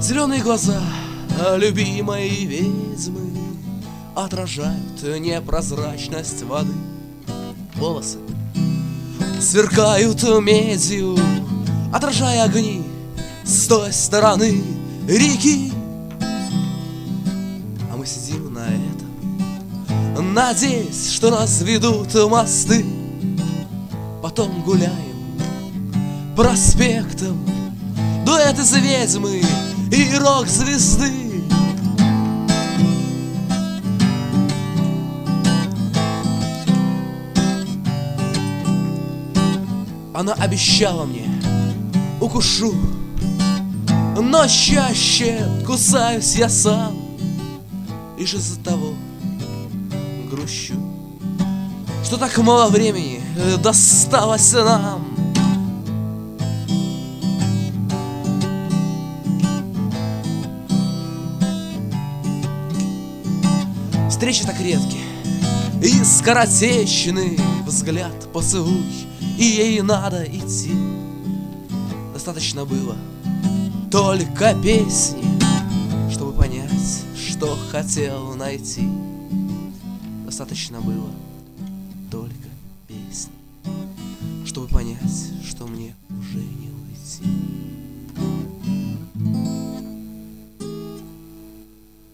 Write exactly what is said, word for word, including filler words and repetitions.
Зеленые глаза любимой ведьмы отражают непрозрачность воды. Волосы сверкают медью, отражая огни с той стороны реки. А мы сидим на этом, надеясь, что разведут мосты. Потом гуляем проспектом, дуэт из ведьмы и рок-звезды. Она обещала мне: укушу, но чаще кусаюсь я сам. Лишь из-за того грущу, что так мало времени досталось нам. Встречи так редки и скоротечный взгляд, поцелуй, и ей надо идти. Достаточно было только песни, чтобы понять, что хотел найти. Достаточно было только песни, чтобы понять, что мне